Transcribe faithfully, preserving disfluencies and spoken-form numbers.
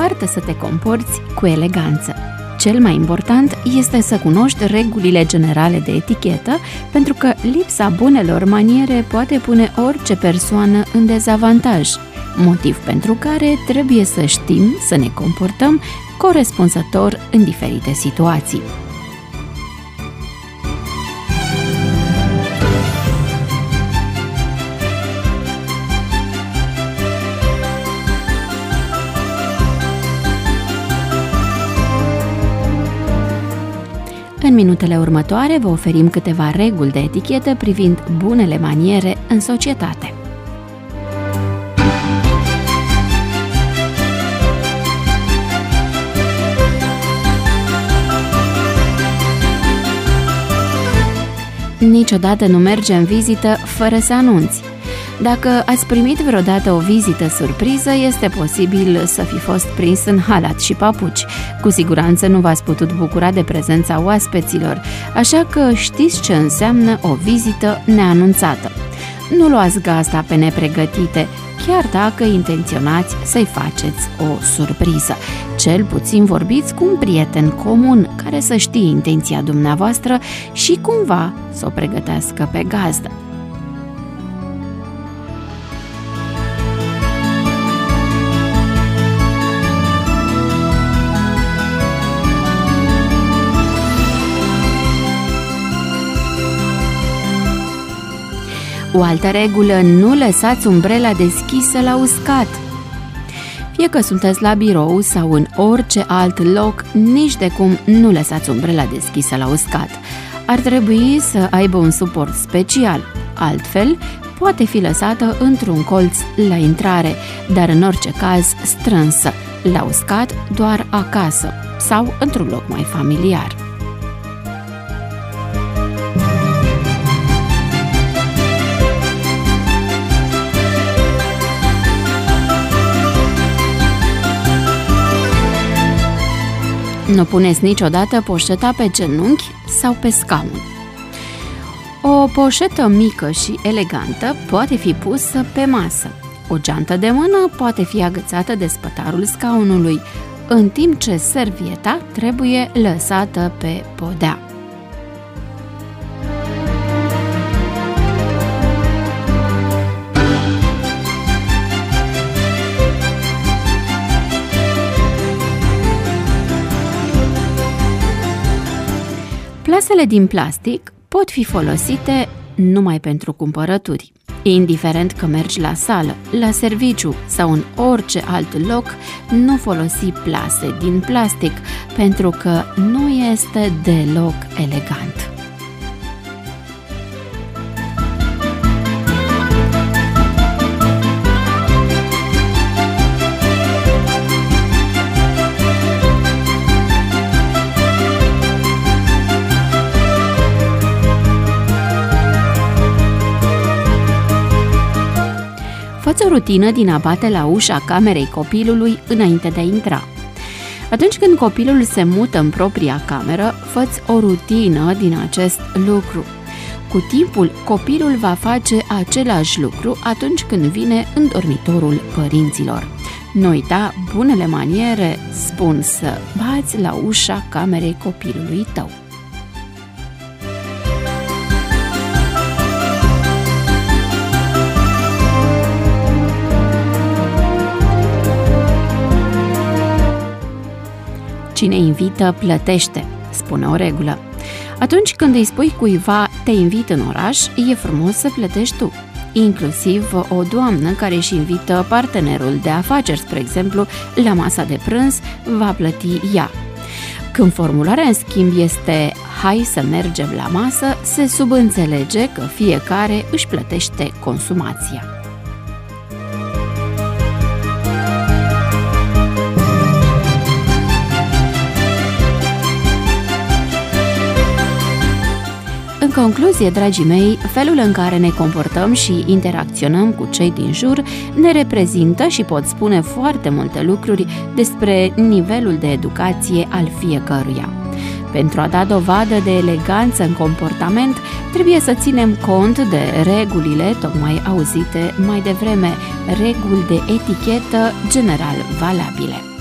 poartă să te comporți cu eleganță. Cel mai important este să cunoști regulile generale de etichetă, pentru că lipsa bunelor maniere poate pune orice persoană în dezavantaj, motiv pentru care trebuie să știm să ne comportăm corespunzător în diferite situații. În minutele următoare vă oferim câteva reguli de etichetă privind bunele maniere în societate. Niciodată nu merge în vizită fără să anunți. Dacă ați primit vreodată o vizită surpriză, este posibil să fi fost prins în halat și papuci. Cu siguranță nu v-ați putut bucura de prezența oaspeților, așa că știți ce înseamnă o vizită neanunțată. Nu luați gazda pe nepregătite, chiar dacă intenționați să-i faceți o surpriză. Cel puțin vorbiți cu un prieten comun care să știe intenția dumneavoastră și cumva să o pregătească pe gazdă. O altă regulă, nu lăsați umbrela deschisă la uscat. Fie că sunteți la birou sau în orice alt loc, nici de cum nu lăsați umbrela deschisă la uscat. Ar trebui să aibă un suport special, altfel poate fi lăsată într-un colț la intrare, dar în orice caz strânsă, la uscat doar acasă sau într-un loc mai familiar. Nu puneți niciodată poșeta pe genunchi sau pe scaun. O poșetă mică și elegantă poate fi pusă pe masă. O geantă de mână poate fi agățată de spătarul scaunului, în timp ce servieta trebuie lăsată pe podea. Plasele din plastic pot fi folosite numai pentru cumpărături. Indiferent că mergi la sală, la serviciu sau în orice alt loc, nu folosi plase din plastic, pentru că nu este deloc elegant. Fă-ți o rutină din a bate la ușa camerei copilului înainte de a intra. Atunci când copilul se mută în propria cameră, fă-ți o rutină din acest lucru. Cu timpul, copilul va face același lucru atunci când vine în dormitorul părinților. Nu uita, bunele maniere spun să bați la ușa camerei copilului tău. Cine invită, plătește, spune o regulă. Atunci când îi spui cuiva te invit în oraș, e frumos să plătești tu. Inclusiv o doamnă care își invită partenerul de afaceri, spre exemplu, la masa de prânz, va plăti ea. Când formularea, în schimb, este hai să mergem la masă, se subînțelege că fiecare își plătește consumația. În concluzie, dragii mei, felul în care ne comportăm și interacționăm cu cei din jur ne reprezintă și pot spune foarte multe lucruri despre nivelul de educație al fiecăruia. Pentru a da dovadă de eleganță în comportament, trebuie să ținem cont de regulile tocmai auzite mai devreme, reguli de etichetă general valabile.